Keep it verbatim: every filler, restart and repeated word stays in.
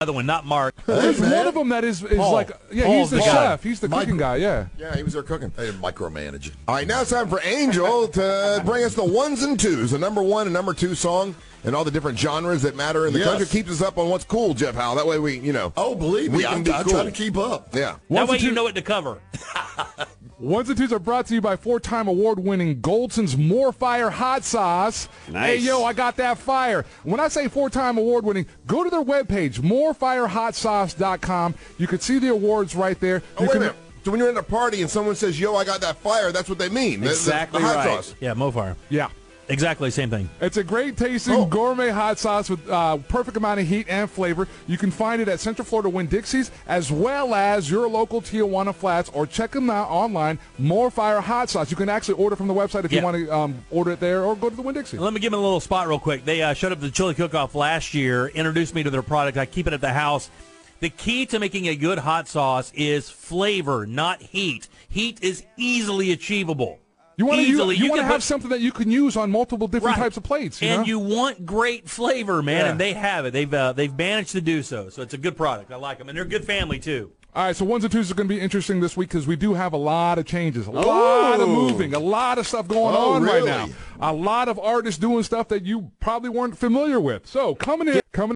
Other one, not Mark. There's Hey, man. one of them that is, is Paul. like, yeah, Paul's he's the, the guy. chef. He's the Mike- cooking guy, yeah. Yeah, he was there cooking. They didn't micromanage. All right, now it's time for Angel to bring us the ones and twos, the number one and number two song, and all the different genres that matter in the Yes. country. Keeps us up on what's cool, Jeff Howell. That way we, you know. Oh, believe we me, can I, be I cool. try to keep up. Yeah. That Ones way and you two- know what to cover. Ones and twos are brought to you by four-time award-winning Goldson's More Fire Hot Sauce. Nice. Hey, yo, I got that fire. When I say four-time award-winning, go to their webpage, more fire hot sauce dot com. You can see the awards right there. Oh, You wait a can- minute. So when you're at a party and someone says, yo, I got that fire, that's what they mean. The- the- Exactly the hot right. sauce. Yeah, Mofire. Yeah. Exactly, same thing. It's a great tasting Oh. gourmet hot sauce with uh, perfect amount of heat and flavor. You can find it at Central Florida Winn-Dixie's as well as your local Tijuana Flats, or check them out online, More Fire Hot Sauce. You can actually order from the website if Yeah. you want to um, order it there, or go to the Winn-Dixie. Let me give them a little spot real quick. They uh, showed up at the Chili Cook-Off last year, introduced me to their product. I keep it at the house. The key to making a good hot sauce is flavor, not heat. Heat is easily achievable. You want to Easily. you, You want to can have put- something that you can use on multiple different Right. types of plates. You and know? you want great flavor, man, Yeah. and they have it. They've uh, they've managed to do so. So it's a good product. I like them, and they're a good family too. All right, so ones and twos are going to be interesting this week because we do have a lot of changes, a lot of moving, a lot of stuff going Oh, on really? right now. A lot of artists doing stuff that you probably weren't familiar with. So coming in, coming